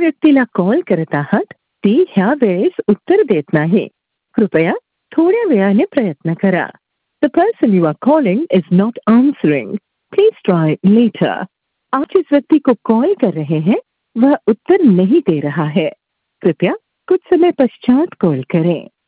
व्यक्तीला कॉल करत आहात ती ह्या वेळेस उत्तर देत नाही. कृपया थोड्या वेळाने प्रयत्न करा. The person you are calling is not answering. Please try later. आप जिस व्यक्ति को कॉल कर रहे हैं वह उत्तर नहीं दे रहा है. कृपया कुछ समय पश्चात कॉल करें.